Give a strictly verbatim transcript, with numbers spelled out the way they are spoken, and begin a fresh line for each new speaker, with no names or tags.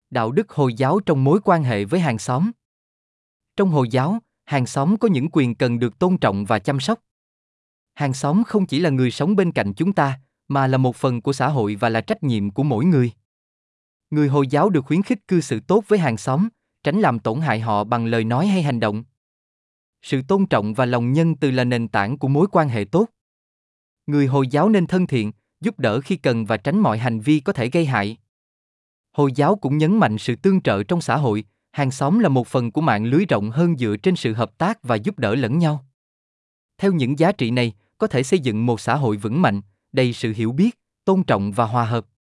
Đạo đức Hồi giáo trong mối quan hệ với hàng xóm. Trong Hồi giáo, hàng xóm có những quyền cần được tôn trọng và chăm sóc. Hàng xóm không chỉ là người sống bên cạnh chúng ta, mà là một phần của xã hội và là trách nhiệm của mỗi người. Người Hồi giáo được khuyến khích cư xử tốt với hàng xóm, tránh làm tổn hại họ bằng lời nói hay hành động. Sự tôn trọng và lòng nhân từ là nền tảng của mối quan hệ tốt. Người Hồi giáo nên thân thiện, giúp đỡ khi cần và tránh mọi hành vi có thể gây hại. Hồi giáo cũng nhấn mạnh sự tương trợ trong xã hội, hàng xóm là một phần của mạng lưới rộng hơn dựa trên sự hợp tác và giúp đỡ lẫn nhau. Theo những giá trị này, có thể xây dựng một xã hội vững mạnh, đầy sự hiểu biết, tôn trọng và hòa hợp.